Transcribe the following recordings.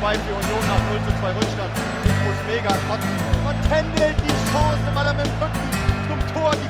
2 für Union nach 0:2 Rückstand. Ich muss mega kotzen. Und Kendall die Chance, weil er mit dem Rücken zum Tor die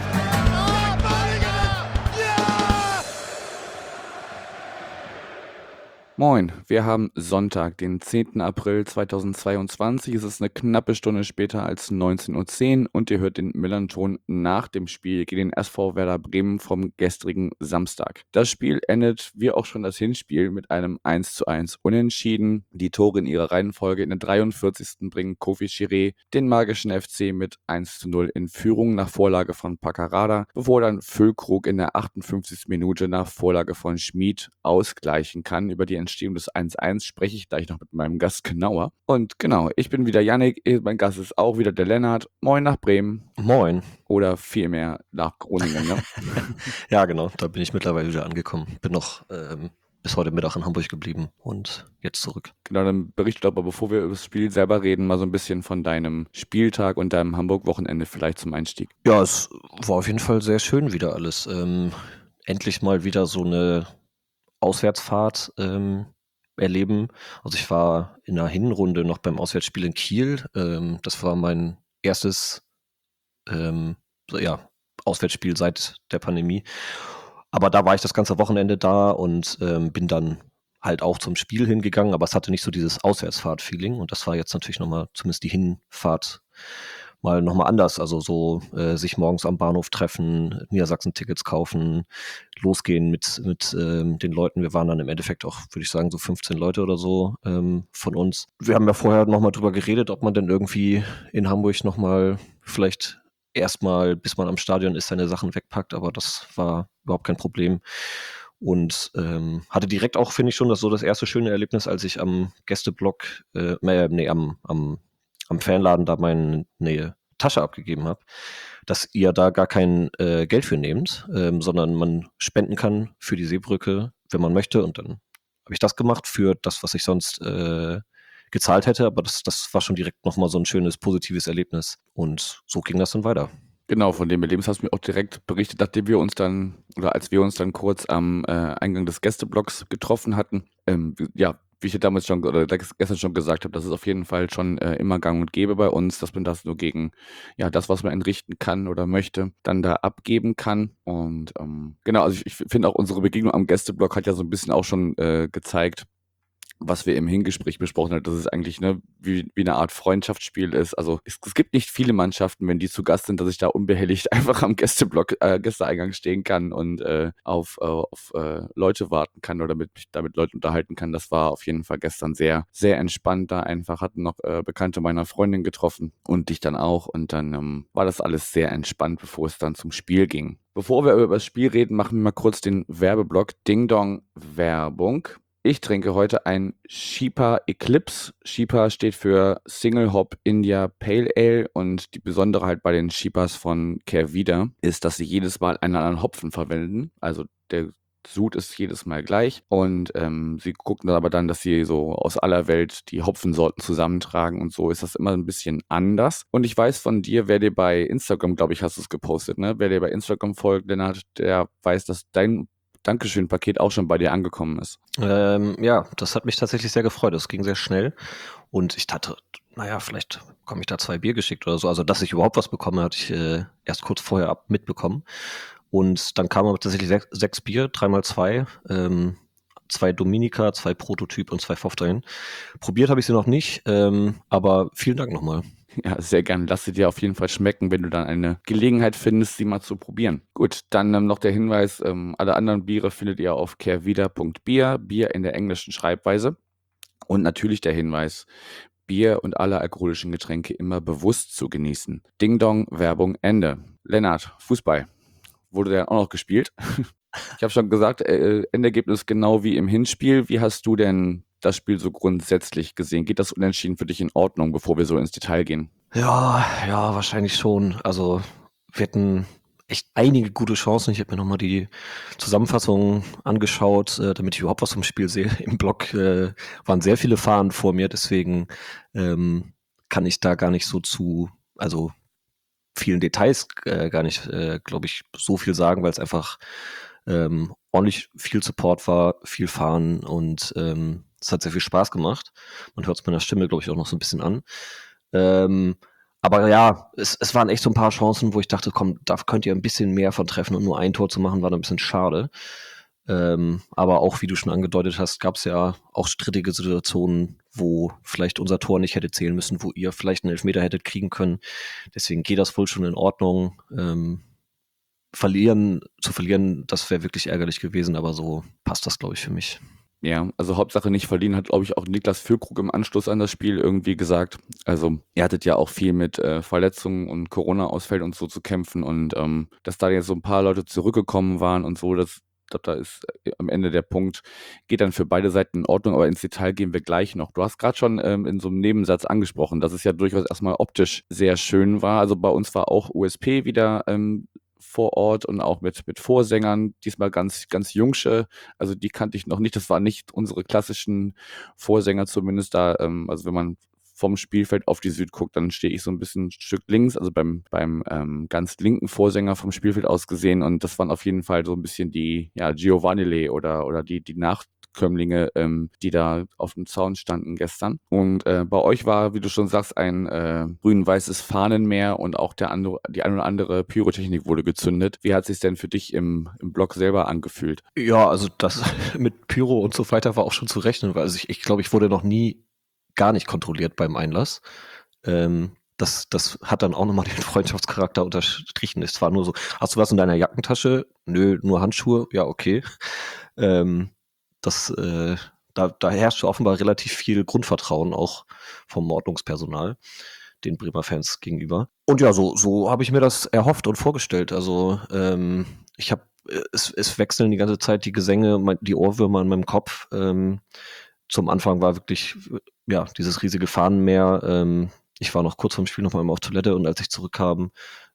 Moin, wir haben Sonntag, den 10. April 2022. Es ist eine knappe Stunde später als 19:10 Uhr und ihr hört den Millern-Ton nach dem Spiel gegen den SV Werder Bremen vom gestrigen Samstag. Das Spiel endet, wie auch schon das Hinspiel, mit einem 1:1 Unentschieden. Die Tore in ihrer Reihenfolge: in der 43. bringen Kofi Chiré den magischen FC mit 1:0 in Führung nach Vorlage von Paccarada, bevor dann Füllkrug in der 58. Minute nach Vorlage von Schmid ausgleichen kann. Über die Entstehung des 1:1 spreche ich gleich noch mit meinem Gast genauer. Und genau, ich bin wieder Yannick, mein Gast ist auch wieder der Lennart. Moin nach Bremen. Moin. Oder vielmehr nach Groningen, ne? Ja, genau, da bin ich mittlerweile wieder angekommen. Bin noch bis heute Mittag in Hamburg geblieben und jetzt zurück. Genau, dann berichte doch mal, bevor wir über das Spiel selber reden, mal so ein bisschen von deinem Spieltag und deinem Hamburg-Wochenende vielleicht zum Einstieg. Ja, es war auf jeden Fall sehr schön wieder alles. Endlich mal wieder so eine Auswärtsfahrt erleben. Also ich war in der Hinrunde noch beim Auswärtsspiel in Kiel. Das war mein erstes Auswärtsspiel seit der Pandemie. Aber da war ich das ganze Wochenende da und bin dann halt auch zum Spiel hingegangen, aber es hatte nicht so dieses Auswärtsfahrt-Feeling und das war jetzt natürlich nochmal, zumindest die Hinfahrt, mal nochmal anders. Also so sich morgens am Bahnhof treffen, Niedersachsen-Tickets kaufen, losgehen mit den Leuten. Wir waren dann im Endeffekt auch, würde ich sagen, so 15 Leute oder so von uns. Wir haben ja vorher nochmal drüber geredet, ob man denn irgendwie in Hamburg nochmal vielleicht erstmal, bis man am Stadion ist, seine Sachen wegpackt, aber das war überhaupt kein Problem. Und hatte direkt auch, finde ich schon, das erste schöne Erlebnis, als ich am Gästeblock, am Fanladen da meine Tasche abgegeben habe, dass ihr da gar kein Geld für nehmt, sondern man spenden kann für die Seebrücke, wenn man möchte. Und dann habe ich das gemacht für das, was ich sonst gezahlt hätte. Aber das war schon direkt nochmal so ein schönes, positives Erlebnis. Und so ging das dann weiter. Genau, von dem Erlebnis hast du mir auch direkt berichtet, nachdem wir uns dann, oder als wir uns dann kurz am Eingang des Gästeblocks getroffen hatten. Wie ich ja damals schon oder gestern schon gesagt habe, das ist auf jeden Fall schon immer gang und gäbe bei uns, dass man das nur gegen das, was man entrichten kann oder möchte, dann da abgeben kann. Und genau, also ich finde auch unsere Begegnung am Gästeblock hat ja so ein bisschen auch schon gezeigt, was wir im Hingespräch besprochen haben, dass es eigentlich wie eine Art Freundschaftsspiel ist. Also es gibt nicht viele Mannschaften, wenn die zu Gast sind, dass ich da unbehelligt einfach am Gästeeingang stehen kann und auf Leute warten kann oder mich da mit Leuten unterhalten kann. Das war auf jeden Fall gestern sehr, sehr entspannt da einfach. Hatten noch Bekannte meiner Freundin getroffen und dich dann auch. Und dann war das alles sehr entspannt, bevor es dann zum Spiel ging. Bevor wir über das Spiel reden, machen wir mal kurz den Werbeblock Ding Dong Werbung. Ich trinke heute ein Shipa Eclipse. Shipa steht für Single Hop India Pale Ale und die Besonderheit bei den Shipas von Kehrwieder ist, dass sie jedes Mal einen anderen Hopfen verwenden. Also der Sud ist jedes Mal gleich und sie gucken aber dann, dass sie so aus aller Welt die Hopfensorten zusammentragen und so ist das immer ein bisschen anders. Und ich weiß von dir, wer dir bei Instagram, glaube ich, hast du es gepostet, ne? Wer dir bei Instagram folgt, Lennart, der weiß, dass dein Dankeschön-Paket auch schon bei dir angekommen ist. Das hat mich tatsächlich sehr gefreut. Das ging sehr schnell. Und ich dachte, vielleicht bekomme ich da 2 Bier geschickt oder so. Also, dass ich überhaupt was bekomme, hatte ich erst kurz vorher mitbekommen. Und dann kamen aber tatsächlich 6 Bier, 3x2, 2 Dominica, 2 Prototyp und 2 Pfofftein. Probiert habe ich sie noch nicht, aber vielen Dank nochmal. Ja, sehr gern. Lass sie dir auf jeden Fall schmecken, wenn du dann eine Gelegenheit findest, sie mal zu probieren. Gut, dann noch der Hinweis, alle anderen Biere findet ihr auf kehrwieder.bier, Bier in der englischen Schreibweise. Und natürlich der Hinweis, Bier und alle alkoholischen Getränke immer bewusst zu genießen. Ding Dong, Werbung, Ende. Lennart, Fußball. Wurde der auch noch gespielt? Ich habe schon gesagt, Endergebnis genau wie im Hinspiel. Wie hast du denn das Spiel so grundsätzlich gesehen? Geht das Unentschieden für dich in Ordnung, bevor wir so ins Detail gehen? Ja, wahrscheinlich schon. Also wir hatten echt einige gute Chancen. Ich habe mir nochmal die Zusammenfassung angeschaut, damit ich überhaupt was vom Spiel sehe. Im Block waren sehr viele Fahnen vor mir, deswegen kann ich da gar nicht so zu vielen Details gar nicht, glaube ich, so viel sagen, weil es einfach ordentlich viel Support war, viel Fahren und Es hat sehr viel Spaß gemacht. Man hört es meiner Stimme, glaube ich, auch noch so ein bisschen an. Aber ja, es waren echt so ein paar Chancen, wo ich dachte, komm, da könnt ihr ein bisschen mehr von treffen und nur ein Tor zu machen, war dann ein bisschen schade. Aber auch, wie du schon angedeutet hast, gab es ja auch strittige Situationen, wo vielleicht unser Tor nicht hätte zählen müssen, wo ihr vielleicht einen Elfmeter hättet kriegen können. Deswegen geht das wohl schon in Ordnung. Zu verlieren, das wäre wirklich ärgerlich gewesen, aber so passt das, glaube ich, für mich. Ja, also Hauptsache nicht verlieren, hat, glaube ich, auch Niklas Füllkrug im Anschluss an das Spiel irgendwie gesagt. Also ihr hattet ja auch viel mit Verletzungen und Corona-Ausfällen und so zu kämpfen und dass da jetzt so ein paar Leute zurückgekommen waren und so, das, ich glaube, da ist am Ende der Punkt, geht dann für beide Seiten in Ordnung, aber ins Detail gehen wir gleich noch. Du hast gerade schon in so einem Nebensatz angesprochen, dass es ja durchaus erstmal optisch sehr schön war. Also bei uns war auch USP wieder vor Ort und auch mit Vorsängern, diesmal ganz, ganz jungsche, also die kannte ich noch nicht, das waren nicht unsere klassischen Vorsänger zumindest da, also wenn man vom Spielfeld auf die Süd guckt, dann stehe ich so ein bisschen ein Stück links, also beim ganz linken Vorsänger vom Spielfeld aus gesehen und das waren auf jeden Fall so ein bisschen die, ja, Giovanile oder die Nachkömmlinge, die da auf dem Zaun standen gestern. Und bei euch war, wie du schon sagst, ein grün-weißes Fahnenmeer und auch die eine oder andere Pyrotechnik wurde gezündet. Wie hat es sich denn für dich im Block selber angefühlt? Ja, also das mit Pyro und so weiter war auch schon zu rechnen, weil also ich glaube, ich wurde noch nie gar nicht kontrolliert beim Einlass. Das hat dann auch nochmal den Freundschaftscharakter unterstrichen. Es war nur so, hast du was in deiner Jackentasche? Nö, nur Handschuhe? Ja, okay. Da herrscht offenbar relativ viel Grundvertrauen auch vom Ordnungspersonal den Bremer Fans gegenüber. Und ja, so habe ich mir das erhofft und vorgestellt. Also es wechseln die ganze Zeit die Gesänge, die Ohrwürmer in meinem Kopf. Zum Anfang war wirklich ja dieses riesige Fahnenmeer. Ich war noch kurz vorm Spiel noch mal auf Toilette und als ich zurückkam,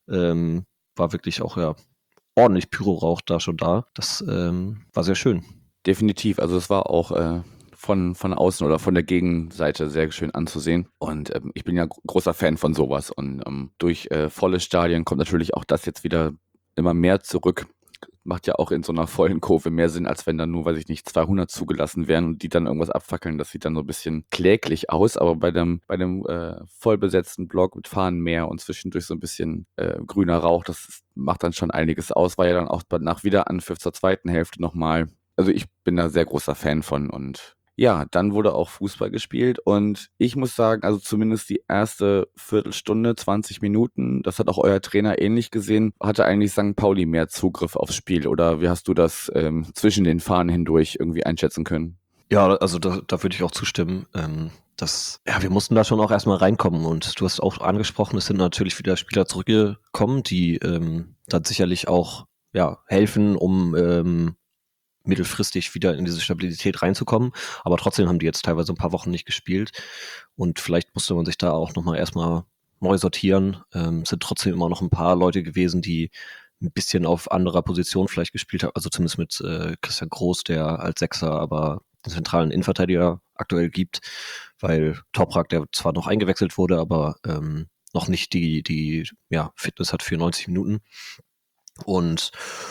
war wirklich auch ja ordentlich Pyrorauch schon da. Das war sehr schön. Definitiv, also es war auch von außen oder von der Gegenseite sehr schön anzusehen. Und ich bin ja großer Fan von sowas. Und durch volle Stadien kommt natürlich auch das jetzt wieder immer mehr zurück. Macht ja auch in so einer vollen Kurve mehr Sinn, als wenn dann nur, weiß ich nicht, 200 zugelassen wären und die dann irgendwas abfackeln. Das sieht dann so ein bisschen kläglich aus. Aber bei dem vollbesetzten Block mit Fahnenmeer und zwischendurch so ein bisschen grüner Rauch, macht dann schon einiges aus. War ja dann auch nach Wiederanpfiff zur zweiten Hälfte nochmal. Also ich bin da sehr großer Fan von und ja, dann wurde auch Fußball gespielt und ich muss sagen, also zumindest die erste Viertelstunde, 20 Minuten, das hat auch euer Trainer ähnlich gesehen, hatte eigentlich St. Pauli mehr Zugriff aufs Spiel oder wie hast du das zwischen den Fahnen hindurch irgendwie einschätzen können? Ja, also da würde ich auch zustimmen. Wir mussten da schon auch erstmal reinkommen und du hast auch angesprochen, es sind natürlich wieder Spieler zurückgekommen, die dann sicherlich auch ja, helfen, um mittelfristig wieder in diese Stabilität reinzukommen. Aber trotzdem haben die jetzt teilweise ein paar Wochen nicht gespielt. Und vielleicht musste man sich da auch nochmal erstmal neu sortieren. Es sind trotzdem immer noch ein paar Leute gewesen, die ein bisschen auf anderer Position vielleicht gespielt haben. Also zumindest mit Christian Groß, der als Sechser aber den zentralen Innenverteidiger aktuell gibt, weil Toprak, der zwar noch eingewechselt wurde, aber noch nicht die Fitness hat für 90 Minuten. Und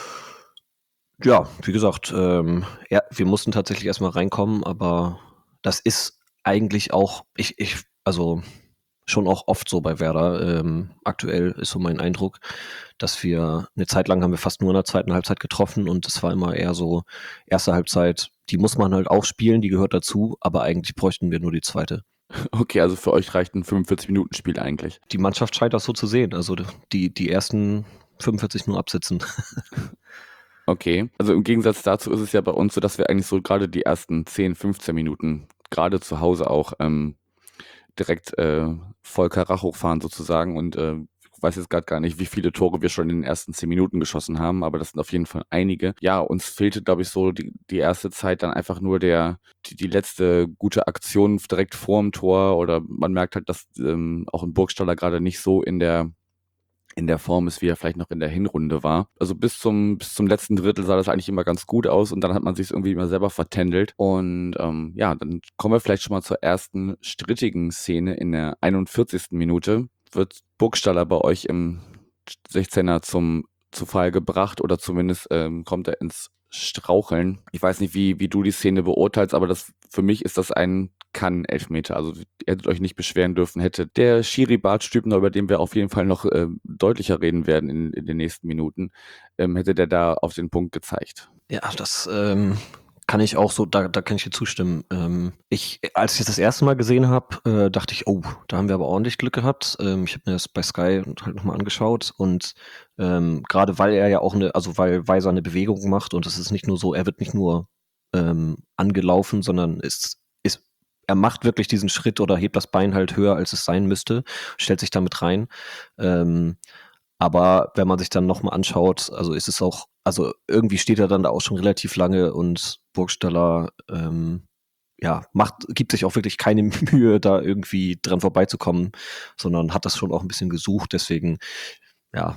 ja, wie gesagt, wir mussten tatsächlich erstmal reinkommen, aber das ist eigentlich auch, also schon auch oft so bei Werder. Aktuell ist so mein Eindruck, dass wir eine Zeit lang haben wir fast nur in der zweiten Halbzeit getroffen und es war immer eher so, erste Halbzeit, die muss man halt auch spielen, die gehört dazu, aber eigentlich bräuchten wir nur die zweite. Okay, also für euch reicht ein 45-Minuten-Spiel eigentlich. Die Mannschaft scheint das so zu sehen, also die ersten 45 nur absitzen. Okay, also im Gegensatz dazu ist es ja bei uns so, dass wir eigentlich so gerade die ersten 10, 15 Minuten, gerade zu Hause auch, direkt voll Karacho hochfahren sozusagen und ich weiß jetzt gerade gar nicht, wie viele Tore wir schon in den ersten 10 Minuten geschossen haben, aber das sind auf jeden Fall einige. Ja, uns fehlte, glaube ich, so die erste Zeit dann einfach nur die letzte gute Aktion direkt vorm Tor oder man merkt halt, dass auch ein Burgstaller gerade nicht so in der Form ist, wie er vielleicht noch in der Hinrunde war. Also bis zum letzten Drittel sah das eigentlich immer ganz gut aus und dann hat man sich irgendwie immer selber vertändelt. Und ja, dann kommen wir vielleicht schon mal zur ersten strittigen Szene in der 41. Minute. Wird Burgstaller bei euch im 16er zu Fall gebracht oder zumindest kommt er ins straucheln. Ich weiß nicht, wie du die Szene beurteilst, aber für mich ist das ein Kann-Elfmeter. Also ihr hättet euch nicht beschweren dürfen, hätte der Schiri Bart Stübner, über den wir auf jeden Fall noch deutlicher reden werden in den nächsten Minuten, hätte der da auf den Punkt gezeigt. Ja, das kann ich auch so, da kann ich dir zustimmen. Als ich das erste Mal gesehen habe, dachte ich, oh, da haben wir aber ordentlich Glück gehabt. Ich habe mir das bei Sky halt nochmal angeschaut und gerade weil er ja auch weil Weiser eine Bewegung macht und es ist nicht nur so, er wird nicht nur angelaufen, sondern er macht wirklich diesen Schritt oder hebt das Bein halt höher, als es sein müsste, stellt sich damit rein. Aber wenn man sich dann nochmal anschaut, also ist es auch, also irgendwie steht er dann da auch schon relativ lange und Burgstaller gibt sich auch wirklich keine Mühe, da irgendwie dran vorbeizukommen, sondern hat das schon auch ein bisschen gesucht. Deswegen, ja,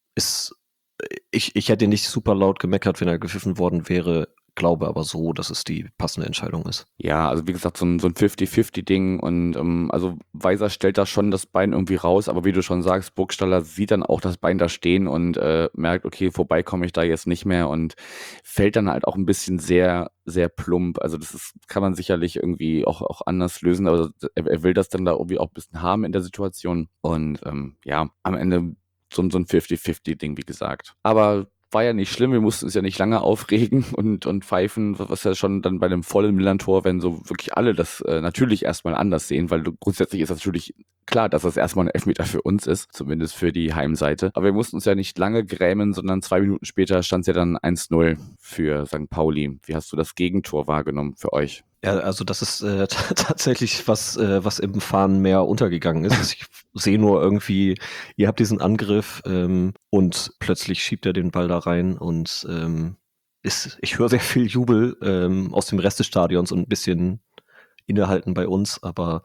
ich hätte nicht super laut gemeckert, wenn er gepfiffen worden wäre, glaube aber so, dass es die passende Entscheidung ist. Ja, also wie gesagt, so ein 50-50-Ding und also Weiser stellt da schon das Bein irgendwie raus, aber wie du schon sagst, Burgstaller sieht dann auch das Bein da stehen und merkt, okay, vorbei komme ich da jetzt nicht mehr und fällt dann halt auch ein bisschen sehr, sehr plump. Also kann man sicherlich irgendwie auch anders lösen, aber er will das dann da irgendwie auch ein bisschen haben in der Situation und am Ende so ein 50-50-Ding, wie gesagt. Aber war ja nicht schlimm, wir mussten uns ja nicht lange aufregen und pfeifen, was ja schon dann bei einem vollen Milan-Tor, wenn so wirklich alle das natürlich erstmal anders sehen, weil grundsätzlich ist das natürlich klar, dass das erstmal ein Elfmeter für uns ist, zumindest für die Heimseite. Aber wir mussten uns ja nicht lange grämen, sondern 2 Minuten später stand es ja dann 1-0 für St. Pauli. Wie hast du das Gegentor wahrgenommen für euch? Ja, also das ist tatsächlich was im Fahren mehr untergegangen ist. Ich sehe nur irgendwie, ihr habt diesen Angriff und plötzlich schiebt er den Ball da rein und ich höre sehr viel Jubel aus dem Rest des Stadions und ein bisschen Innehalten bei uns, aber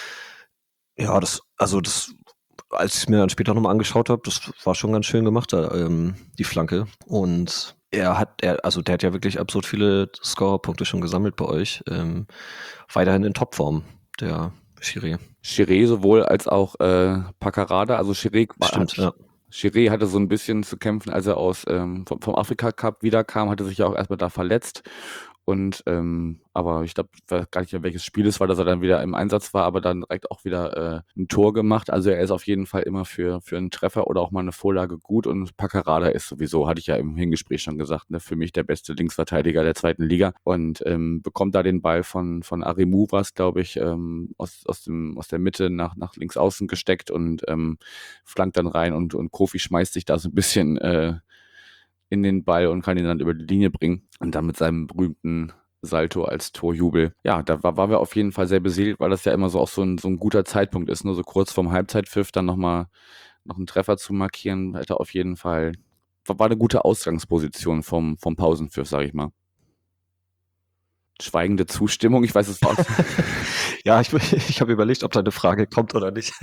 ja, als ich es mir dann später nochmal angeschaut habe, das war schon ganz schön gemacht, die Flanke. Und der hat ja wirklich absurd viele Scorerpunkte schon gesammelt bei euch. Weiterhin in Topform, der Chiré. Chiré sowohl als auch Paccarada, also Chiré Chiré hatte so ein bisschen zu kämpfen, als er vom Afrika Cup wiederkam, hatte sich ja auch erstmal da verletzt. Und aber ich glaube, ich weiß gar nicht mehr, welches Spiel es war, dass er dann wieder im Einsatz war, aber dann direkt auch wieder ein Tor gemacht. Also er ist auf jeden Fall immer für einen Treffer oder auch mal eine Vorlage gut. Und Paccarada ist sowieso, hatte ich ja im Hingespräch schon gesagt, ne, für mich der beste Linksverteidiger der 2. Liga und bekommt da den Ball von Arimu, was glaube ich, aus der Mitte nach links außen gesteckt und flankt dann rein und Kofi schmeißt sich da so ein bisschen in den Ball und kann ihn dann über die Linie bringen und dann mit seinem berühmten Salto als Torjubel. Ja, da waren wir auf jeden Fall sehr beseelt, weil das ja immer so auch so ein guter Zeitpunkt ist, nur so kurz vorm Halbzeitpfiff dann noch einen Treffer zu markieren, hätte auf jeden Fall, war eine gute Ausgangsposition vom Pausenpfiff, sage ich mal. Schweigende Zustimmung, ich weiß es war. Ja, ich habe überlegt, ob da eine Frage kommt oder nicht.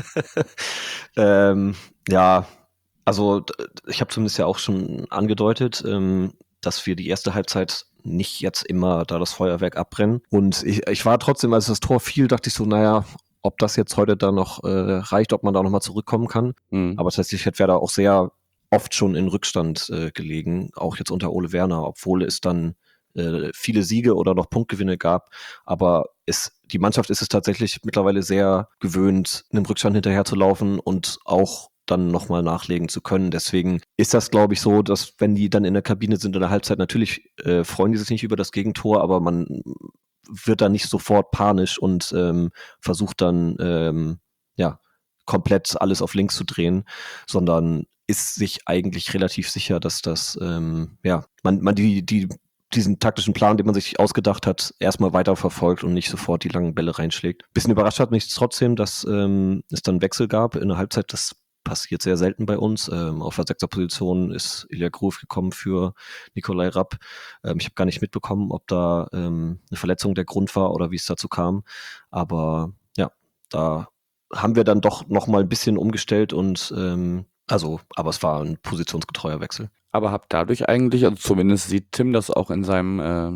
Ja, also ich habe zumindest ja auch schon angedeutet, dass wir die erste Halbzeit nicht jetzt immer da das Feuerwerk abbrennen. Und ich war trotzdem, als das Tor fiel, dachte ich so, naja, ob das jetzt heute da noch reicht, ob man da nochmal zurückkommen kann. Mhm. Aber tatsächlich hat Werder auch sehr oft schon in Rückstand gelegen, auch jetzt unter Ole Werner, obwohl es dann viele Siege oder noch Punktgewinne gab. Aber die Mannschaft ist es tatsächlich mittlerweile sehr gewöhnt, einem Rückstand hinterherzulaufen und auch dann nochmal nachlegen zu können. Deswegen ist das, glaube ich, so, dass wenn die dann in der Kabine sind in der Halbzeit, natürlich freuen die sich nicht über das Gegentor, aber man wird dann nicht sofort panisch und versucht dann komplett alles auf links zu drehen, sondern ist sich eigentlich relativ sicher, dass das man diesen taktischen Plan, den man sich ausgedacht hat, erstmal weiterverfolgt und nicht sofort die langen Bälle reinschlägt. Bisschen überrascht hat mich trotzdem, dass es dann Wechsel gab in der Halbzeit. Das passiert sehr selten bei uns. Auf der 6er Position ist Ilya Gruev gekommen für Nikolai Rapp. Ich habe gar nicht mitbekommen, ob da eine Verletzung der Grund war oder wie es dazu kam. Aber ja, da haben wir dann doch nochmal ein bisschen umgestellt und aber es war ein positionsgetreuer Wechsel. Aber habt dadurch eigentlich, also zumindest sieht Tim das auch in seinem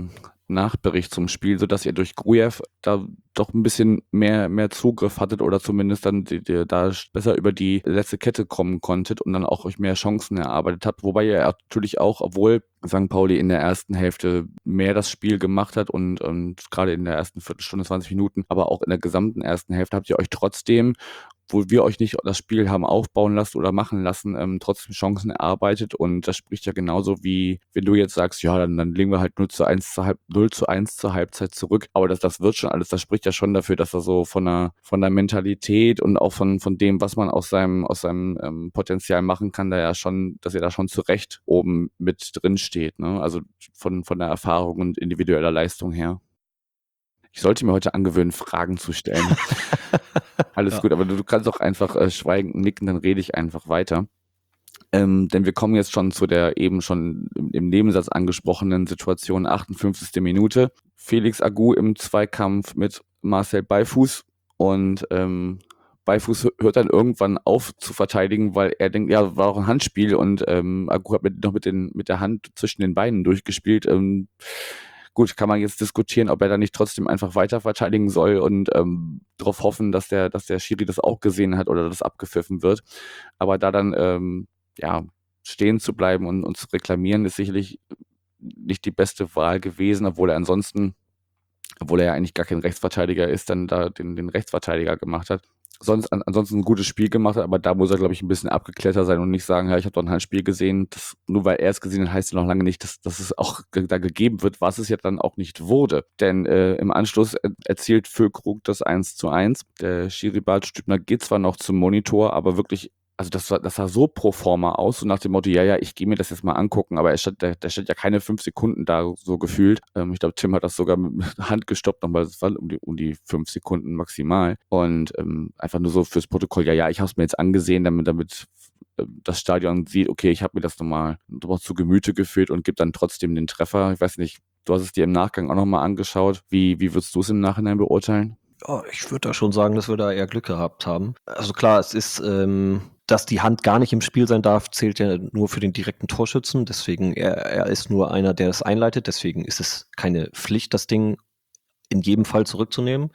Nachbericht zum Spiel, sodass ihr durch Grujew da doch ein bisschen mehr Zugriff hattet oder zumindest dann da besser über die letzte Kette kommen konntet und dann auch euch mehr Chancen erarbeitet habt. Wobei ihr natürlich auch, obwohl St. Pauli in der ersten Hälfte mehr das Spiel gemacht hat und gerade in der ersten Viertelstunde, 20 Minuten, aber auch in der gesamten ersten Hälfte habt ihr euch trotzdem, wo wir euch nicht das Spiel haben aufbauen lassen oder machen lassen, trotzdem Chancen erarbeitet. Und das spricht ja genauso wie, wenn du jetzt sagst, ja, dann legen wir halt 0:1 zur Halbzeit zurück. Aber das wird schon alles, das spricht ja schon dafür, dass er so von der Mentalität und auch von dem, was man aus seinem Potenzial machen kann, dass er da schon zu Recht oben mit drin steht, ne? Also von der Erfahrung und individueller Leistung her. Ich sollte mir heute angewöhnen, Fragen zu stellen. Alles Ja. gut, aber du kannst auch einfach schweigend nicken, dann rede ich einfach weiter. Denn wir kommen jetzt schon zu der eben schon im Nebensatz angesprochenen Situation, 58. Minute. Felix Agu im Zweikampf mit Marcel Beifuß und Beifuß hört dann irgendwann auf zu verteidigen, weil er denkt, ja, war auch ein Handspiel und Agu hat noch mit der Hand zwischen den Beinen durchgespielt. Gut, kann man jetzt diskutieren, ob er da nicht trotzdem einfach weiter verteidigen soll und darauf hoffen, dass der Schiri das auch gesehen hat oder das abgepfiffen wird. Aber da dann stehen zu bleiben und zu reklamieren, ist sicherlich nicht die beste Wahl gewesen, obwohl er ja eigentlich gar kein Rechtsverteidiger ist, dann da den Rechtsverteidiger gemacht hat. Ansonsten ein gutes Spiel gemacht hat, aber da muss er, glaube ich, ein bisschen abgeklärter sein und nicht sagen, ja, ich habe doch ein Handspiel gesehen. Nur weil er es gesehen hat, heißt ja noch lange nicht, dass es auch da gegeben wird, was es ja dann auch nicht wurde. Denn im Anschluss erzielt Füllkrug das 1:1. Der Schiri Bart Stübner geht zwar noch zum Monitor, aber wirklich, also das sah so pro forma aus, so nach dem Motto, ja, ich gehe mir das jetzt mal angucken, aber der stand ja keine 5 Sekunden da, so gefühlt. Ich glaube, Tim hat das sogar mit Hand gestoppt, nochmal, das war um die 5 Sekunden maximal. Und einfach nur so fürs Protokoll, ja, ich habe es mir jetzt angesehen, damit das Stadion sieht, okay, ich habe mir das nochmal zu Gemüte geführt und gibt dann trotzdem den Treffer. Ich weiß nicht, du hast es dir im Nachgang auch nochmal angeschaut. Wie würdest du es im Nachhinein beurteilen? Ja, ich würde da schon sagen, dass wir da eher Glück gehabt haben. Also klar, es ist, dass die Hand gar nicht im Spiel sein darf, zählt ja nur für den direkten Torschützen. Deswegen, er ist nur einer, der es einleitet. Deswegen ist es keine Pflicht, das Ding in jedem Fall zurückzunehmen.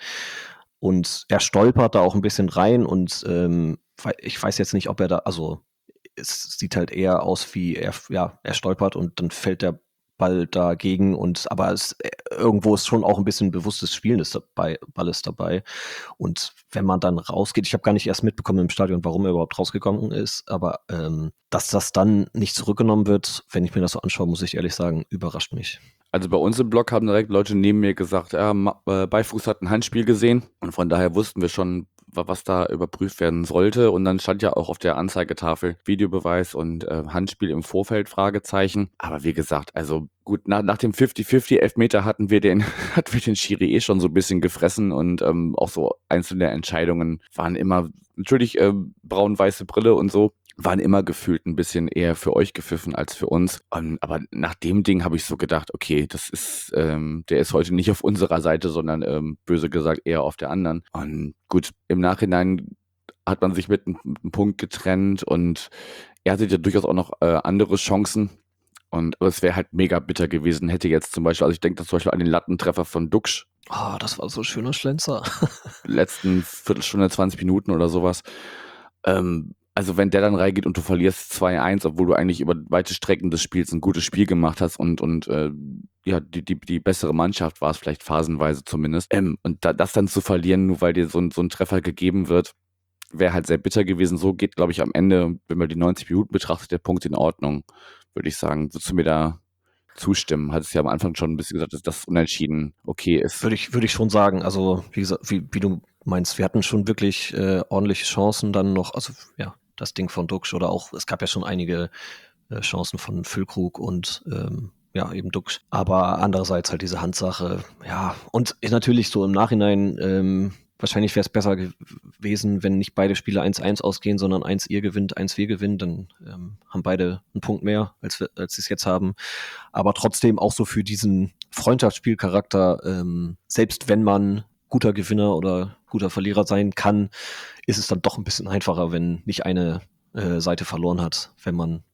Und er stolpert da auch ein bisschen rein und ich weiß jetzt nicht, ob er da, also es sieht halt eher aus wie er stolpert und dann fällt der Ball dagegen aber irgendwo ist schon auch ein bisschen bewusstes Spielen Balles dabei. Und wenn man dann rausgeht, ich habe gar nicht erst mitbekommen im Stadion, warum er überhaupt rausgegangen ist, aber dass das dann nicht zurückgenommen wird, wenn ich mir das so anschaue, muss ich ehrlich sagen, überrascht mich. Also bei uns im Blog haben direkt Leute neben mir gesagt, ja, Beifuß hat ein Handspiel gesehen und von daher wussten wir schon, was da überprüft werden sollte. Und dann stand ja auch auf der Anzeigetafel Videobeweis und Handspiel im Vorfeld, Fragezeichen. Aber wie gesagt, also gut, nach dem 50-50 Elfmeter hatten wir den Schiri schon so ein bisschen gefressen und auch so einzelne Entscheidungen waren immer, natürlich braun-weiße Brille und so, waren immer gefühlt ein bisschen eher für euch gepfiffen als für uns. Aber nach dem Ding habe ich so gedacht, okay, das ist, der ist heute nicht auf unserer Seite, sondern böse gesagt eher auf der anderen. Und gut, im Nachhinein hat man sich mit einem Punkt getrennt und er hatte ja durchaus auch noch andere Chancen. Aber es wäre halt mega bitter gewesen, hätte jetzt zum Beispiel, also ich denke zum Beispiel an den Lattentreffer von Duxch. Ah, das war so ein schöner Schlenzer. Letzten Viertelstunde, 20 Minuten oder sowas. Also wenn der dann reingeht und du verlierst 2:1, obwohl du eigentlich über weite Strecken des Spiels ein gutes Spiel gemacht hast und die bessere Mannschaft war es vielleicht phasenweise zumindest. Und das dann zu verlieren, nur weil dir so ein Treffer gegeben wird, wäre halt sehr bitter gewesen. So geht, glaube ich, am Ende, wenn man die 90 Minuten betrachtet, der Punkt in Ordnung, würde ich sagen. Würdest du mir da zustimmen? Hattest ja am Anfang schon ein bisschen gesagt, dass das Unentschieden okay ist. Würde ich schon sagen. Also wie gesagt, wie du meinst, wir hatten schon wirklich ordentliche Chancen dann noch, also ja, das Ding von Duxch oder auch, es gab ja schon einige Chancen von Füllkrug und eben Duxch. Aber andererseits halt diese Handsache, ja, und natürlich so im Nachhinein, wahrscheinlich wäre es besser gewesen, wenn nicht beide Spiele 1:1 ausgehen, sondern 1 ihr gewinnt, 1 wir gewinnen, dann haben beide einen Punkt mehr, als sie es jetzt haben. Aber trotzdem auch so für diesen Freundschaftsspielcharakter, selbst wenn man guter Gewinner oder guter Verlierer sein kann, ist es dann doch ein bisschen einfacher, wenn nicht eine Seite verloren hat, wenn man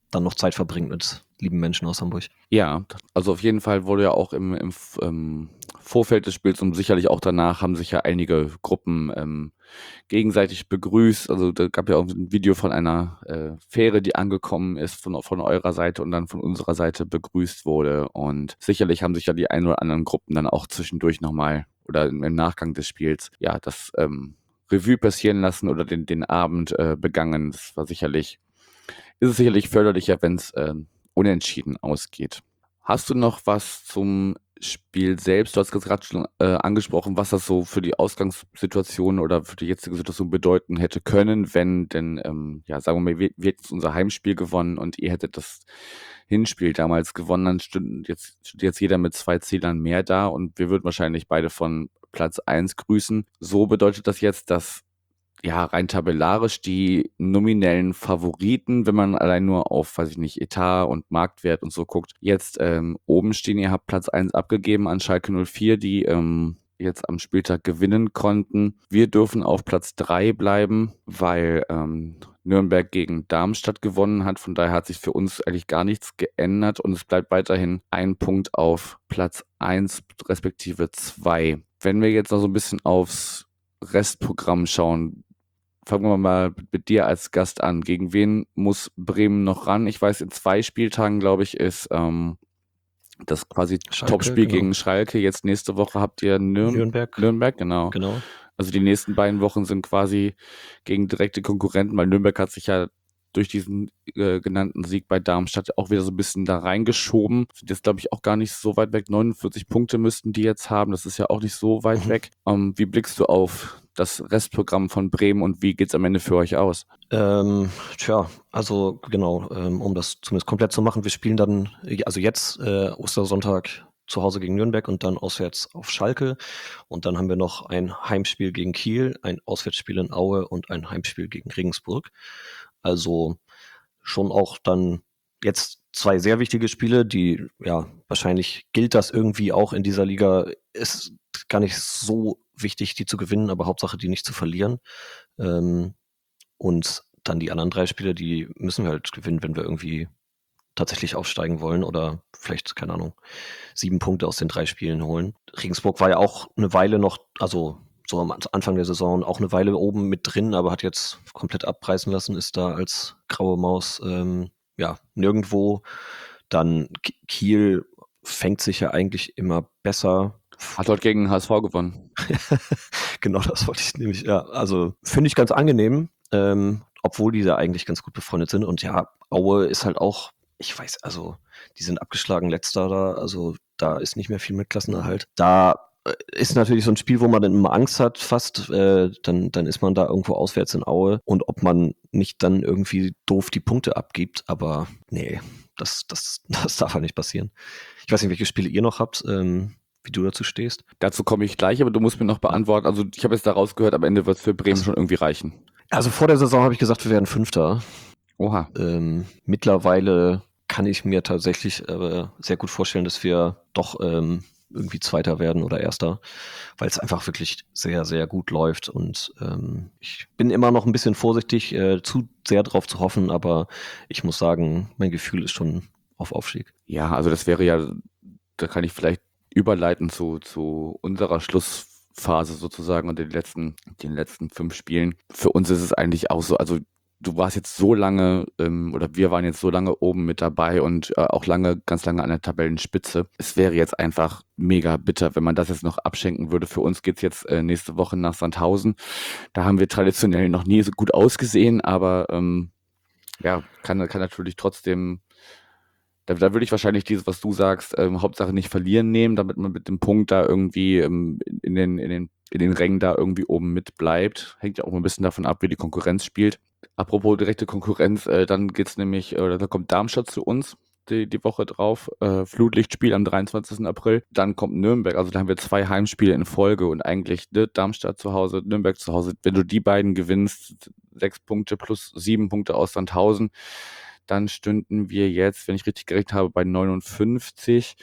dann noch Zeit verbringt mit lieben Menschen aus Hamburg. Ja, also auf jeden Fall wurde ja auch im Vorfeld des Spiels und sicherlich auch danach haben sich ja einige Gruppen gegenseitig begrüßt. Also da gab ja auch ein Video von einer Fähre, die angekommen ist von eurer Seite und dann von unserer Seite begrüßt wurde. Und sicherlich haben sich ja die ein oder anderen Gruppen dann auch zwischendurch nochmal oder im Nachgang des Spiels ja das Revue passieren lassen oder den Abend begangen. Ist es sicherlich förderlicher, wenn es unentschieden ausgeht. Hast du noch was zum Spiel selbst? Du hast gerade schon angesprochen, was das so für die Ausgangssituation oder für die jetzige Situation bedeuten hätte können, wenn denn, ja, sagen wir mal, wir hätten unser Heimspiel gewonnen und ihr hättet das Hinspiel damals gewonnen, dann steht jetzt jeder mit 2 Zählern mehr da und wir würden wahrscheinlich beide von Platz 1 grüßen. So bedeutet das jetzt, dass ja, rein tabellarisch die nominellen Favoriten, wenn man allein nur auf, weiß ich nicht, Etat und Marktwert und so guckt, jetzt oben stehen. Ihr habt Platz 1 abgegeben an Schalke 04, die jetzt am Spieltag gewinnen konnten. Wir dürfen auf Platz 3 bleiben, weil Nürnberg gegen Darmstadt gewonnen hat. Von daher hat sich für uns eigentlich gar nichts geändert und es bleibt weiterhin ein Punkt auf Platz 1 respektive 2. Wenn wir jetzt noch so ein bisschen aufs Restprogramm schauen, fangen wir mal mit dir als Gast an. Gegen wen muss Bremen noch ran? Ich weiß, in 2 Spieltagen, glaube ich, ist das quasi Schalke, Topspiel genau. gegen Schalke. Jetzt nächste Woche habt ihr Nürnberg. Nürnberg, genau. Genau. Also die nächsten beiden Wochen sind quasi gegen direkte Konkurrenten, weil Nürnberg hat sich ja durch diesen genannten Sieg bei Darmstadt auch wieder so ein bisschen da reingeschoben. Sind jetzt, glaube ich, auch gar nicht so weit weg. 49 Punkte müssten die jetzt haben. Das ist ja auch nicht so weit weg. Wie blickst du auf das Restprogramm von Bremen und wie geht's am Ende für euch aus? Also genau, um das zumindest komplett zu machen, wir spielen dann, also jetzt Ostersonntag zu Hause gegen Nürnberg und dann auswärts auf Schalke. Und dann haben wir noch ein Heimspiel gegen Kiel, ein Auswärtsspiel in Aue und ein Heimspiel gegen Regensburg. Also schon auch dann jetzt 2 sehr wichtige Spiele, die, ja, wahrscheinlich gilt das irgendwie auch in dieser Liga. Ist gar nicht so wichtig, die zu gewinnen, aber Hauptsache, die nicht zu verlieren. Und dann die anderen 3 Spiele, die müssen wir halt gewinnen, wenn wir irgendwie tatsächlich aufsteigen wollen oder vielleicht, keine Ahnung, 7 Punkte aus den 3 Spielen holen. Regensburg war ja auch eine Weile noch, also so am Anfang der Saison auch eine Weile oben mit drin, aber hat jetzt komplett abreißen lassen, ist da als graue Maus nirgendwo. Dann Kiel fängt sich ja eigentlich immer besser. Hat dort gegen HSV gewonnen. Genau, das wollte ich nämlich, ja. Also finde ich ganz angenehm, obwohl die da eigentlich ganz gut befreundet sind. Und ja, Aue ist halt auch, ich weiß, also die sind abgeschlagen letzter da, also da ist nicht mehr viel mit Klassenerhalt. Da ist natürlich so ein Spiel, wo man dann immer Angst hat fast, dann ist man da irgendwo auswärts in Aue und ob man nicht dann irgendwie doof die Punkte abgibt, aber nee, das darf halt nicht passieren. Ich weiß nicht, welche Spiele ihr noch habt, wie du dazu stehst. Dazu komme ich gleich, aber du musst mir noch beantworten. Also ich habe jetzt da rausgehört, am Ende wird es für Bremen schon irgendwie reichen. Also vor der Saison habe ich gesagt, wir werden Fünfter. Oha. Mittlerweile kann ich mir tatsächlich sehr gut vorstellen, dass wir doch irgendwie Zweiter werden oder Erster, weil es einfach wirklich sehr, sehr gut läuft und ich bin immer noch ein bisschen vorsichtig, zu sehr drauf zu hoffen, aber ich muss sagen, mein Gefühl ist schon auf Aufstieg. Ja, also das wäre ja, da kann ich vielleicht überleiten zu unserer Schlussphase sozusagen und den letzten 5 Spielen. Für uns ist es eigentlich auch so, also du warst jetzt so lange oder wir waren jetzt so lange oben mit dabei und auch ganz lange an der Tabellenspitze. Es wäre jetzt einfach mega bitter, wenn man das jetzt noch abschenken würde. Für uns geht's jetzt nächste Woche nach Sandhausen. Da haben wir traditionell noch nie so gut ausgesehen, aber ja, kann natürlich trotzdem. Da würde ich wahrscheinlich dieses, was du sagst, Hauptsache nicht verlieren nehmen, damit man mit dem Punkt da irgendwie in den Rängen da irgendwie oben mit bleibt. Hängt ja auch ein bisschen davon ab, wie die Konkurrenz spielt. Apropos direkte Konkurrenz, dann geht's nämlich, oder da kommt Darmstadt zu uns die Woche drauf. Flutlichtspiel am 23. April. Dann kommt Nürnberg. Also da haben wir 2 Heimspiele in Folge und eigentlich Darmstadt zu Hause, Nürnberg zu Hause. Wenn du die beiden gewinnst, 6 Punkte plus 7 Punkte aus Sandhausen, dann stünden wir jetzt, wenn ich richtig gerechnet habe, bei 59.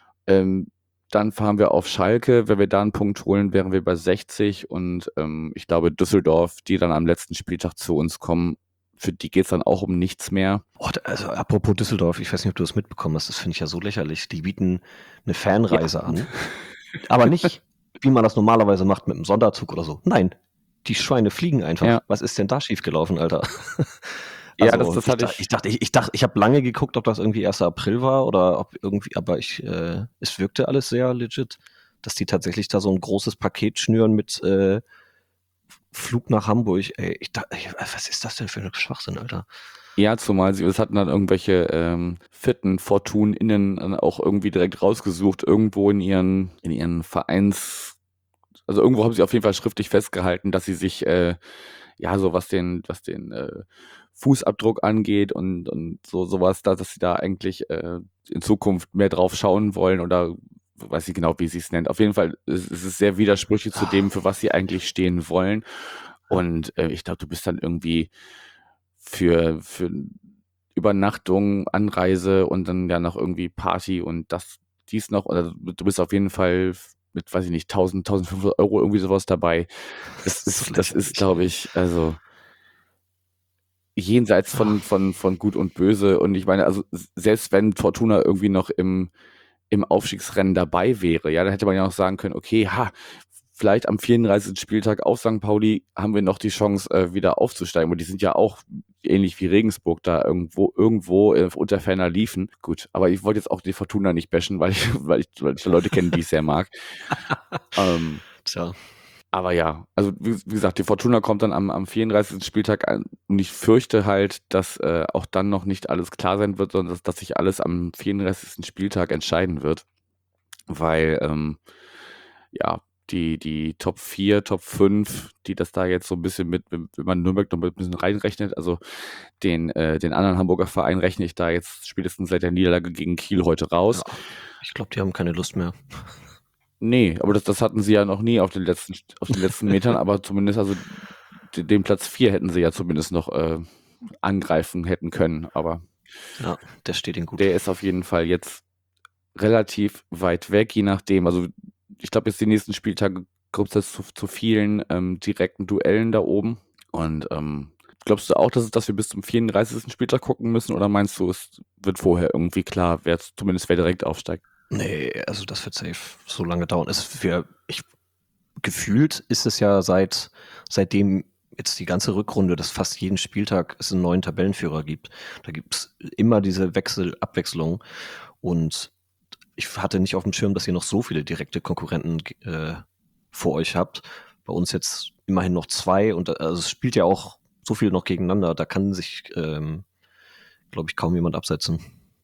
Dann fahren wir auf Schalke. Wenn wir da einen Punkt holen, wären wir bei 60. Und ich glaube, Düsseldorf, die dann am letzten Spieltag zu uns kommen, für die geht es dann auch um nichts mehr. Also apropos Düsseldorf, ich weiß nicht, ob du das mitbekommen hast, das finde ich ja so lächerlich. Die bieten eine Fanreise an, aber nicht, wie man das normalerweise macht mit einem Sonderzug oder so. Nein, die Schweine fliegen einfach. Ja. Was ist denn da schiefgelaufen, Alter? Ja, Also, das hatte ich. ich dachte, ich habe lange geguckt, ob das irgendwie 1. April war oder ob irgendwie, aber es wirkte alles sehr legit, dass die tatsächlich da so ein großes Paket schnüren mit Flug nach Hamburg. Ey, ich dachte, was ist das denn für ein Schwachsinn, Alter? Ja, zumal es hatten dann irgendwelche fitten FortunInnen dann auch irgendwie direkt rausgesucht, irgendwo in ihren Vereins, also irgendwo haben sie auf jeden Fall schriftlich festgehalten, dass sie sich so was den Fußabdruck angeht und sowas, dass sie da eigentlich in Zukunft mehr drauf schauen wollen oder weiß ich genau, wie sie es nennt. Auf jeden Fall es ist sehr widersprüchlich zu dem, für was sie eigentlich stehen wollen. Und ich glaube, du bist dann irgendwie für Übernachtung, Anreise und dann ja noch irgendwie Party und dies noch, oder du bist auf jeden Fall mit, weiß ich nicht, 1.000, 1.500 Euro irgendwie sowas dabei. Das ist, glaube ich, also jenseits von Gut und Böse. Und ich meine, also selbst wenn Fortuna irgendwie noch im Aufstiegsrennen dabei wäre, ja, dann hätte man ja auch sagen können, okay, vielleicht am 34. Spieltag auf St. Pauli haben wir noch die Chance, wieder aufzusteigen. Und die sind ja auch ähnlich wie Regensburg da irgendwo unter ferner liefen. Gut, aber ich wollte jetzt auch die Fortuna nicht bashen, weil ich Leute kenne, die ich sehr mag. Tja. Aber ja, also wie gesagt, die Fortuna kommt dann am 34. Spieltag an und ich fürchte halt, dass auch dann noch nicht alles klar sein wird, sondern dass sich alles am 34. Spieltag entscheiden wird. Weil, die Top 4, Top 5, die das da jetzt so ein bisschen wenn man Nürnberg noch ein bisschen reinrechnet, also den anderen Hamburger Verein rechne ich da jetzt spätestens seit der Niederlage gegen Kiel heute raus. Ja, ich glaube, die haben keine Lust mehr. Nee, aber das hatten sie ja noch nie auf den letzten Metern, aber zumindest, also den Platz 4 hätten sie ja zumindest noch angreifen hätten können, aber ja, der steht ihnen gut. Der ist auf jeden Fall jetzt relativ weit weg, je nachdem, also ich glaube jetzt die nächsten Spieltage kommt es zu vielen direkten Duellen da oben und glaubst du auch, dass wir bis zum 34. Spieltag gucken müssen oder meinst du, es wird vorher irgendwie klar, wer direkt aufsteigt? Nee, also das wird safe so lange dauern. Gefühlt ist es ja seitdem jetzt die ganze Rückrunde, dass fast jeden Spieltag es einen neuen Tabellenführer gibt. Da gibt es immer diese Abwechslung und ich hatte nicht auf dem Schirm, dass ihr noch so viele direkte Konkurrenten vor euch habt. Bei uns jetzt immerhin noch 2 und also es spielt ja auch so viel noch gegeneinander. Da kann sich, glaube ich, kaum jemand absetzen.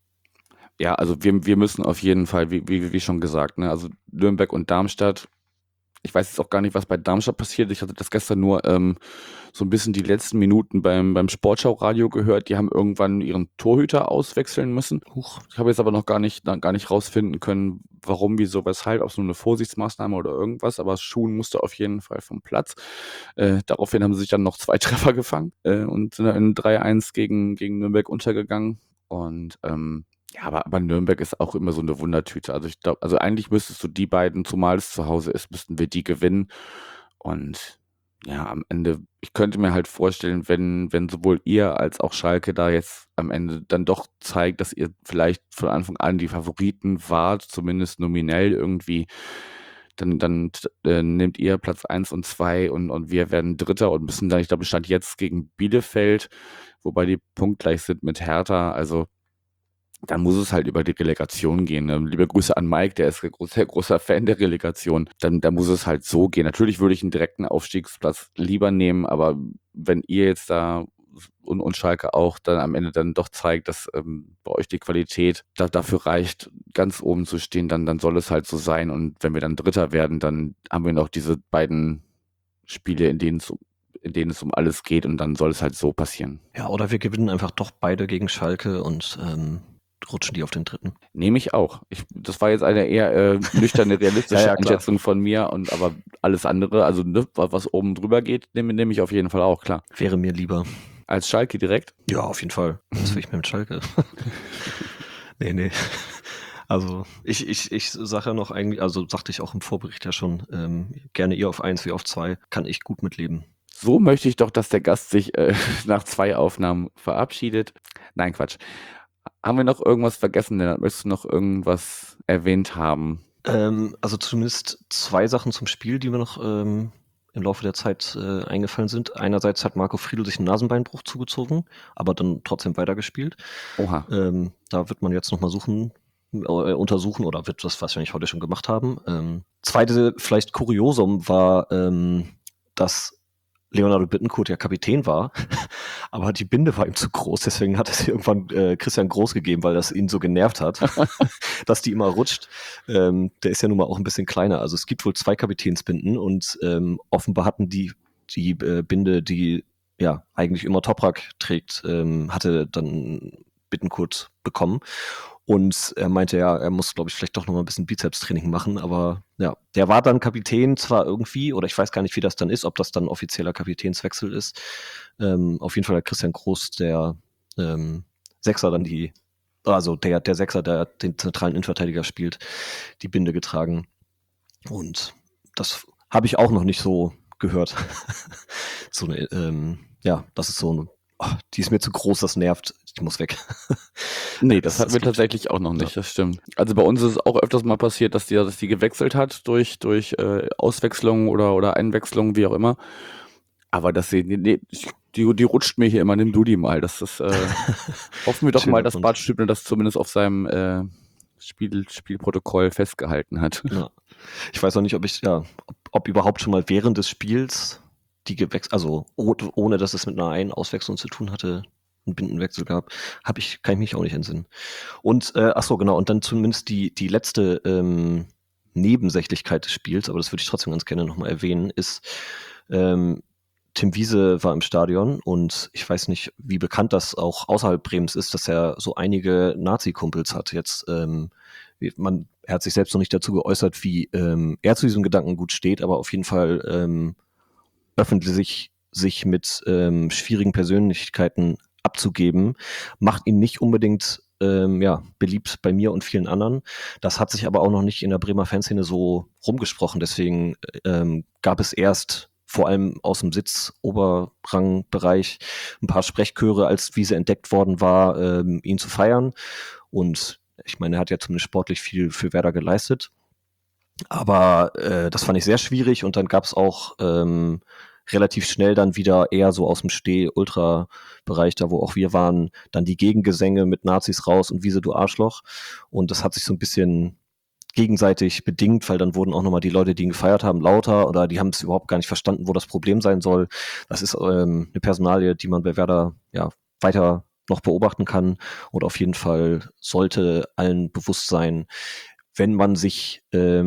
Ja, also wir müssen auf jeden Fall, wie schon gesagt, ne, also Nürnberg und Darmstadt, ich weiß jetzt auch gar nicht, was bei Darmstadt passiert. Ich hatte das gestern nur so ein bisschen die letzten Minuten beim Sportschau-Radio gehört. Die haben irgendwann ihren Torhüter auswechseln müssen. Ich habe jetzt aber noch gar nicht rausfinden können, warum, wieso, weshalb, ob es nur eine Vorsichtsmaßnahme oder irgendwas. Aber Schuhen musste auf jeden Fall vom Platz. Daraufhin haben sie sich dann noch 2 Treffer gefangen und sind dann in 3-1 gegen Nürnberg untergegangen. Und ja, aber Nürnberg ist auch immer so eine Wundertüte. Also ich glaube, also eigentlich müsstest du die beiden, zumal es zu Hause ist, müssten wir die gewinnen. Und ja, am Ende, ich könnte mir halt vorstellen, wenn sowohl ihr als auch Schalke da jetzt am Ende dann doch zeigt, dass ihr vielleicht von Anfang an die Favoriten wart, zumindest nominell irgendwie, dann nehmt ihr Platz 1 und 2 und wir werden Dritter und müssen dann, ich glaube, Stand jetzt gegen Bielefeld, wobei die punktgleich sind mit Hertha, also dann muss es halt über die Relegation gehen. Liebe Grüße an Mike, der ist sehr großer Fan der Relegation. Dann muss es halt so gehen. Natürlich würde ich einen direkten Aufstiegsplatz lieber nehmen, aber wenn ihr jetzt da und Schalke auch dann am Ende dann doch zeigt, dass bei euch die Qualität dafür reicht, ganz oben zu stehen, dann soll es halt so sein. Und wenn wir dann Dritter werden, dann haben wir noch diese beiden Spiele, in denen es um alles geht und dann soll es halt so passieren. Ja, oder wir gewinnen einfach doch beide gegen Schalke und rutschen die auf den 3. Nehme ich auch. Das war jetzt eine eher nüchterne, realistische ja, Einschätzung von mir aber alles andere, also was oben drüber geht, nehme ich auf jeden Fall auch, klar. Wäre mir lieber. Als Schalke direkt? Ja, auf jeden Fall. Was will ich mir mit Schalke? Nee. Also ich sage ja noch eigentlich, also sagte ich auch im Vorbericht ja schon, gerne ihr auf 1 wie auf 2, kann ich gut mitleben. So möchte ich doch, dass der Gast sich nach 2 Aufnahmen verabschiedet. Nein, Quatsch. Haben wir noch irgendwas vergessen, Lennart? Möchtest du noch irgendwas erwähnt haben? Also zumindest 2 Sachen zum Spiel, die mir noch im Laufe der Zeit eingefallen sind. Einerseits hat Marco Friedl sich einen Nasenbeinbruch zugezogen, aber dann trotzdem weitergespielt. Oha. Da wird man jetzt nochmal untersuchen oder wird das wahrscheinlich heute schon gemacht haben. Zweite vielleicht Kuriosum war, dass Leonardo Bittencourt ja Kapitän war, aber die Binde war ihm zu groß, deswegen hat es irgendwann Christian Groß gegeben, weil das ihn so genervt hat, dass die immer rutscht. Der ist ja nun mal auch ein bisschen kleiner, also es gibt wohl 2 Kapitänsbinden und offenbar hatten die Binde, die ja eigentlich immer Toprak trägt, hatte dann Bittencourt bekommen. Und er meinte ja, er muss, glaube ich, vielleicht doch noch mal ein bisschen Bizeps-Training machen. Aber ja, der war dann Kapitän zwar irgendwie, oder ich weiß gar nicht, wie das dann ist, ob das dann offizieller Kapitänswechsel ist. Auf jeden Fall hat Christian Groß, der Sechser dann der Sechser, der den zentralen Innenverteidiger spielt, die Binde getragen. Und das habe ich auch noch nicht so gehört. So eine, das ist so eine, die ist mir zu groß, das nervt, die muss weg. Nee, das hatten wir tatsächlich auch noch nicht, das stimmt. Also bei uns ist es auch öfters mal passiert, dass die gewechselt hat durch Auswechslung oder Einwechslung, wie auch immer. Aber die rutscht mir hier immer, nimm du die mal. Das ist, hoffen wir doch mal, dass Bart Stübner das zumindest auf seinem Spielprotokoll festgehalten hat. Ja. Ich weiß auch nicht, ob überhaupt schon mal während des Spiels die gewechselt, also ohne dass es mit einer Auswechslung zu tun hatte, einen Bindenwechsel gab, kann ich mich auch nicht entsinnen. Und und dann zumindest die letzte Nebensächlichkeit des Spiels, aber das würde ich trotzdem ganz gerne nochmal erwähnen, ist Tim Wiese war im Stadion und ich weiß nicht, wie bekannt das auch außerhalb Bremens ist, dass er so einige Nazi-Kumpels hat. Jetzt, er hat sich selbst noch nicht dazu geäußert, wie er zu diesem Gedanken gut steht, aber auf jeden Fall öffentlich sich mit schwierigen Persönlichkeiten abzugeben, macht ihn nicht unbedingt beliebt bei mir und vielen anderen. Das hat sich aber auch noch nicht in der Bremer Fanszene so rumgesprochen. Deswegen gab es erst vor allem aus dem Sitzoberrangbereich ein paar Sprechchöre, als Wiese entdeckt worden war, ihn zu feiern. Und ich meine, er hat ja zumindest sportlich viel für Werder geleistet. Aber das fand ich sehr schwierig und dann gab es auch relativ schnell dann wieder eher so aus dem Steh-Ultra-Bereich, da wo auch wir waren, dann die Gegengesänge mit Nazis raus und Wiese, du Arschloch. Und das hat sich so ein bisschen gegenseitig bedingt, weil dann wurden auch nochmal die Leute, die ihn gefeiert haben, lauter oder die haben es überhaupt gar nicht verstanden, wo das Problem sein soll. Das ist eine Personalie, die man bei Werder ja weiter noch beobachten kann und auf jeden Fall sollte allen bewusst sein, wenn man sich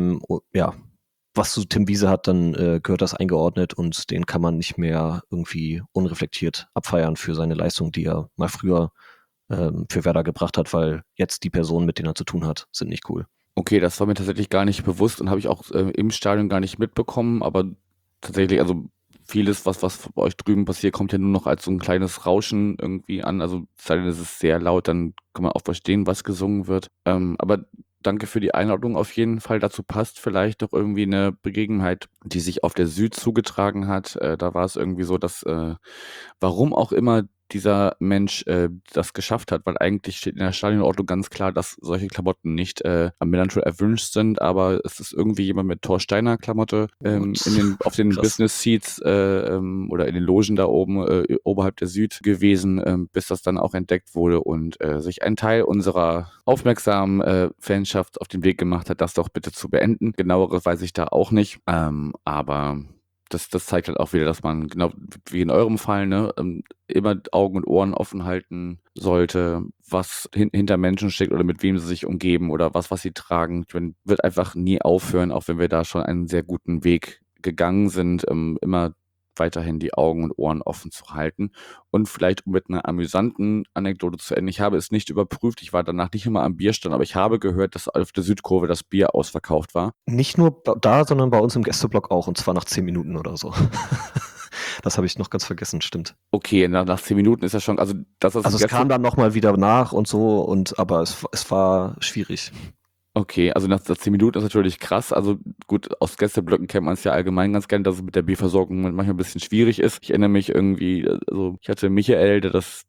was zu Tim Wiese hat, dann gehört das eingeordnet und den kann man nicht mehr irgendwie unreflektiert abfeiern für seine Leistung, die er mal früher für Werder gebracht hat, weil jetzt die Personen, mit denen er zu tun hat, sind nicht cool. Okay, das war mir tatsächlich gar nicht bewusst und habe ich auch im Stadion gar nicht mitbekommen, aber tatsächlich, also vieles, was bei euch drüben passiert, kommt ja nur noch als so ein kleines Rauschen irgendwie an. Also sei denn, es ist sehr laut, dann kann man auch verstehen, was gesungen wird. Aber danke für die Einladung auf jeden Fall. Dazu passt vielleicht doch irgendwie eine Begebenheit, die sich auf der Süd zugetragen hat. Da war es irgendwie so, dass warum auch immer dieser Mensch das geschafft hat, weil eigentlich steht in der Stadionordnung ganz klar, dass solche Klamotten nicht am Millantor erwünscht sind, aber es ist irgendwie jemand mit Thor Steiner Klamotte auf den Business Seats oder in den Logen da oben oberhalb der Süd gewesen, bis das dann auch entdeckt wurde und sich ein Teil unserer aufmerksamen Fanschaft auf den Weg gemacht hat, das doch bitte zu beenden. Genaueres weiß ich da auch nicht, aber das zeigt halt auch wieder, dass man, genau wie in eurem Fall, ne, immer Augen und Ohren offen halten sollte, was hinter Menschen steckt oder mit wem sie sich umgeben oder was sie tragen. Man wird einfach nie aufhören, auch wenn wir da schon einen sehr guten Weg gegangen sind, immer weiterhin die Augen und Ohren offen zu halten. Und vielleicht mit einer amüsanten Anekdote zu enden. Ich habe es nicht überprüft, ich war danach nicht immer am Bierstand, aber ich habe gehört, dass auf der Südkurve das Bier ausverkauft war. Nicht nur da, sondern bei uns im Gästeblock auch, und zwar nach 10 Minuten oder so. Das habe ich noch ganz vergessen, stimmt. Okay, nach 10 Minuten ist ja schon, es kam dann nochmal wieder nach und so, aber es war schwierig. Okay, also nach 10 Minuten ist natürlich krass. Also gut, aus Gästeblöcken kennt man es ja allgemein ganz gern, dass es mit der Bierversorgung manchmal ein bisschen schwierig ist. Ich erinnere mich irgendwie, also ich hatte Michael, der das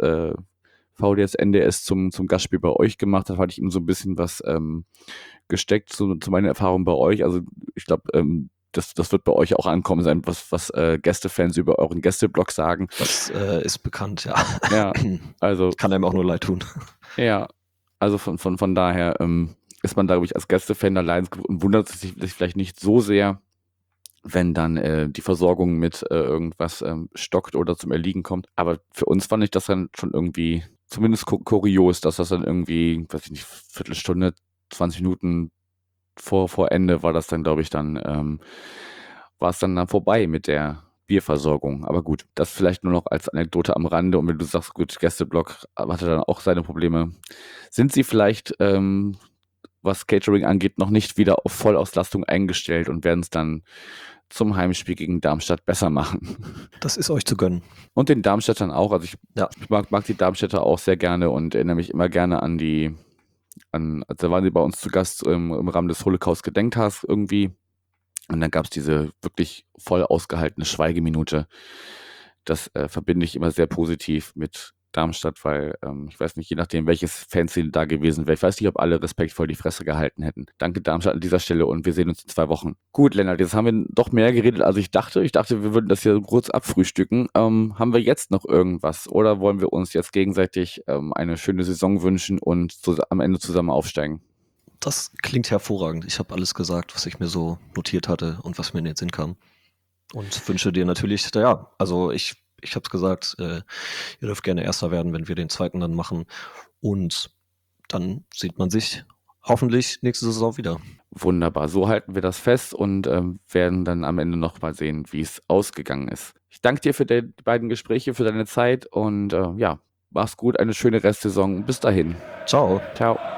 VDS NDS zum Gastspiel bei euch gemacht hat, hatte ich ihm so ein bisschen was gesteckt zu meinen Erfahrungen bei euch. Also ich glaube, das wird bei euch auch ankommen sein, was Gästefans über euren Gästeblog sagen. Das ist bekannt, ja. Ja, also Kann einem auch nur leid tun. ja, also von daher ist man da, glaube ich, als Gästefan allein und wundert sich vielleicht nicht so sehr, wenn dann die Versorgung mit irgendwas stockt oder zum Erliegen kommt. Aber für uns fand ich das dann schon irgendwie zumindest kurios, dass das dann irgendwie, weiß ich nicht, Viertelstunde, 20 Minuten vor Ende war das dann, glaube ich, war es dann vorbei mit der Bierversorgung. Aber gut, das vielleicht nur noch als Anekdote am Rande. Und wenn du sagst, gut, Gästeblock hatte dann auch seine Probleme, sind sie vielleicht, was Catering angeht, noch nicht wieder auf Vollauslastung eingestellt und werden es dann zum Heimspiel gegen Darmstadt besser machen. Das ist euch zu gönnen. Und den Darmstädtern auch. Also ich Ja. mag die Darmstädter auch sehr gerne und erinnere mich immer gerne da waren sie bei uns zu Gast im Rahmen des Holocaust-Gedenktags irgendwie. Und dann gab es diese wirklich voll ausgehaltene Schweigeminute. Das verbinde ich immer sehr positiv mit Darmstadt, weil ich weiß nicht, je nachdem, welches Fanziel da gewesen wäre. Ich weiß nicht, ob alle respektvoll die Fresse gehalten hätten. Danke Darmstadt an dieser Stelle und wir sehen uns in 2 Wochen. Gut, Lennart, jetzt haben wir doch mehr geredet, als ich dachte. Ich dachte, wir würden das hier kurz abfrühstücken. Haben wir jetzt noch irgendwas oder wollen wir uns jetzt gegenseitig eine schöne Saison wünschen und am Ende zusammen aufsteigen? Das klingt hervorragend. Ich habe alles gesagt, was ich mir so notiert hatte und was mir in den Sinn kam. Und wünsche dir natürlich, ja, also ich habe es gesagt, ihr dürft gerne Erster werden, wenn wir den zweiten dann machen. Und dann sieht man sich hoffentlich nächste Saison wieder. Wunderbar, so halten wir das fest und werden dann am Ende noch mal sehen, wie es ausgegangen ist. Ich danke dir für die beiden Gespräche, für deine Zeit und ja, mach's gut, eine schöne Restsaison. Bis dahin. Ciao. Ciao.